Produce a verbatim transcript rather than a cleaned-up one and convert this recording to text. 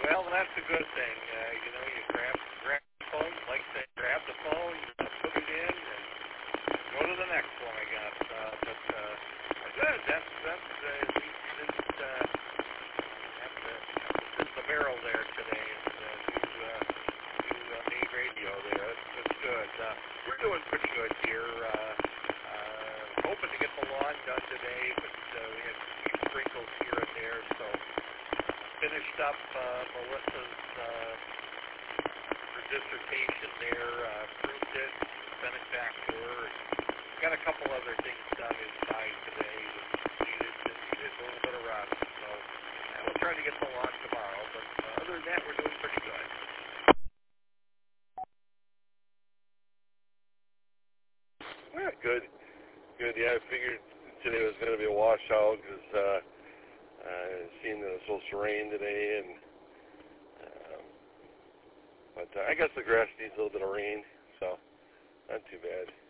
Well, that's a good thing. Uh, you know, you grab, grab the phone, like I said, grab the phone, put it in, and go to the next one, I guess. Uh, but uh, good. That's that's uh, at least you didn't uh, have to sit the barrel there today and uh, do uh, do uh, Maine radio there. That's, that's good. Uh, we're doing pretty good here. Uh, uh, hoping to get the lawn done today, but uh, we had a few sprinkles here and there, so. Finished up uh, Melissa's uh, her dissertation there, uh, proved it, sent it back to her. And got a couple other things done inside today that needed, that needed a little bit of rest. So yeah, we'll try to get the lawn tomorrow, but uh, other than that, we're doing pretty good. Yeah, good. Good. Yeah, I figured today was going to be a washout because uh, I seen that it was supposed to rain today, and um, but uh, I guess the grass needs a little bit of rain, so not too bad.